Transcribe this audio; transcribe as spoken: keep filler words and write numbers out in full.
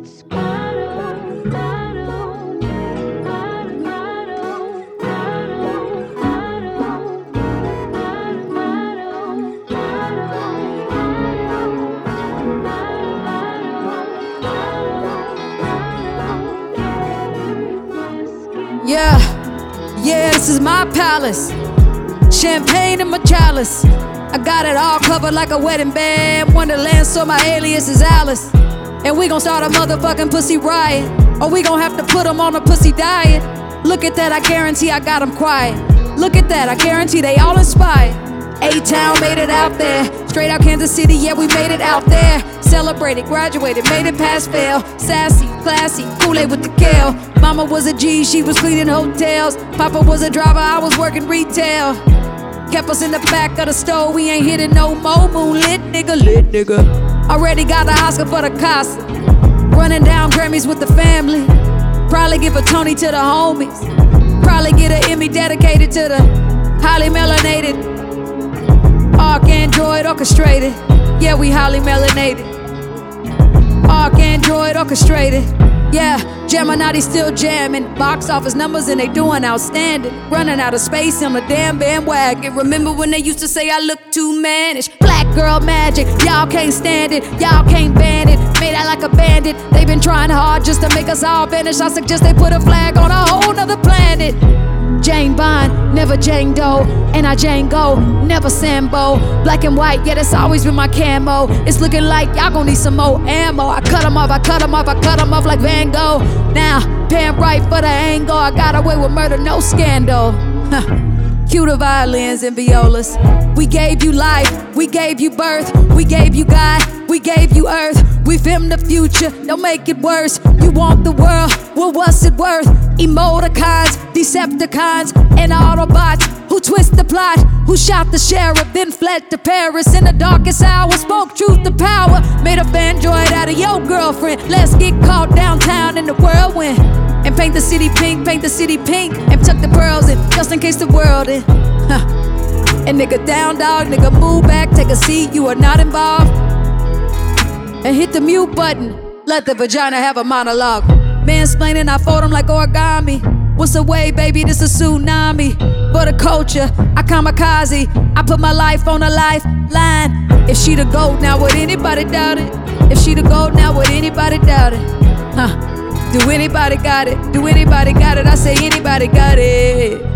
Yeah, yeah, this is my palace. Champagne in my chalice. I got it all covered like a wedding band. Wonderland, so my alias is Alice. And we gon' start a motherfucking pussy riot, or we gon' have to put them on a pussy diet. Look at that, I guarantee I got them quiet. Look at that, I guarantee they all inspired. A-Town made it out there. Straight out Kansas City, yeah, we made it out there. Celebrated, graduated, made it past fail. Sassy, classy, Kool-Aid with the kale. Mama was a G, she was cleaning hotels. Papa was a driver, I was working retail. Kept us in the back of the store, we ain't hitting no more. Moonlit nigga, lit nigga. Already got the Oscar for the Casa. Running down Grammys with the family. Probably give a Tony to the homies. Probably get an Emmy dedicated to the highly melanated. Arc Android orchestrated. Yeah, we highly melanated. Arc Android orchestrated. Yeah, Gemini still jamming. Box office numbers and they doing outstanding. Running out of space on the damn bandwagon. Remember when they used to say I look too mannish? Black girl magic, y'all can't stand it. Y'all can't ban it. Made out like a bandit. They been trying hard just to make us all vanish. I suggest they put a flag on a whole nother planet. Jane Bond, never Jane Doe. And I Jane Go, never Sambo. Black and white, yeah, that's always been my camo. It's looking like y'all gon' need some more ammo. I cut 'em off, I cut 'em off, I cut 'em off like Van Gogh. Now, paying right for the angle. I got away with murder, no scandal. Cue the violins and violas. We gave you life, we gave you birth. We gave you God, we gave you earth. We filmed the future, don't make it worse. You want the world, well what's it worth? Emoticons, Decepticons, and Autobots who twist the plot, who shot the sheriff, then fled to Paris. In the darkest hour, spoke truth to power. Made a Android out of your girlfriend. Let's get caught downtown in the whirlwind. And paint the city pink, paint the city pink. And tuck the pearls in, just in case the world in. Huh. And nigga down dog, nigga move back, take a seat, you are not involved. And hit the mute button, let the vagina have a monologue. Mansplaining, I fold them like origami. What's the way, baby, this a tsunami. For the culture, I kamikaze. I put my life on a lifeline. If she the GOAT, now would anybody doubt it? If she the GOAT, now would anybody doubt it? Huh? Do anybody got it? Do anybody got it? I say anybody got it.